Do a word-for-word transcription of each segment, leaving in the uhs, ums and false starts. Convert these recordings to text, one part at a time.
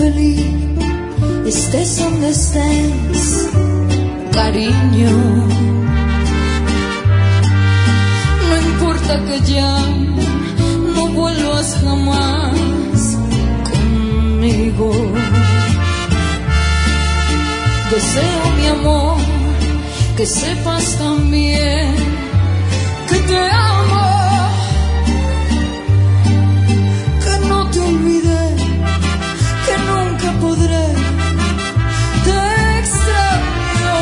feliz, estés donde estés, cariño. No importa que ya no vuelvas jamás conmigo. Deseo, mi amor, que sepas también que te amo, que no te olvidé, que nunca podré, te extraño.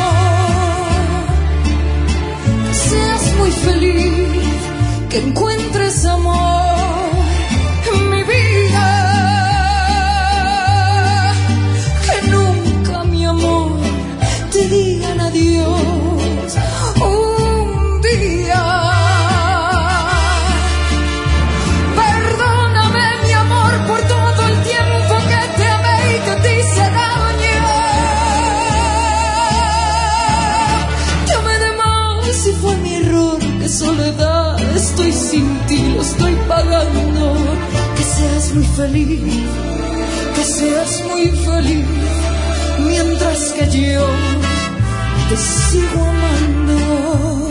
Que seas muy feliz, que encuentres amor en mi vida, que nunca, mi amor, te digan adiós un día. Perdóname, mi amor, por todo el tiempo que te amé y que te hice daño. Te amé de más y fue mi error. Qué soledad, estoy sin ti, lo estoy pagando. Que seas muy feliz, que seas muy feliz, mientras que yo te sigo amando.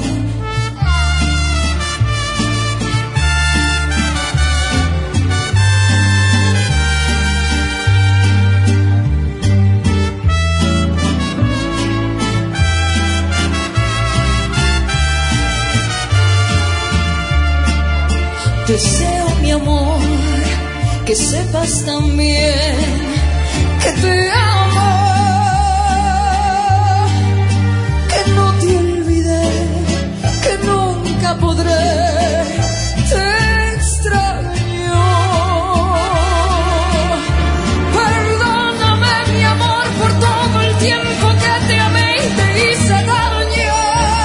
Deseo, mi amor, que sepas también que te amo, que no te olvidé, que nunca podré, te extraño. Perdóname, mi amor, por todo el tiempo que te amé y te hice daño.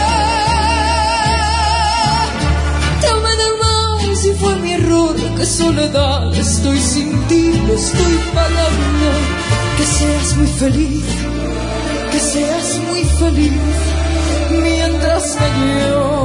Te amé de más y fue mi error. Qué soledad, estoy sin ti, lo estoy pagando. Que seas muy feliz, que seas muy feliz, mientras que yo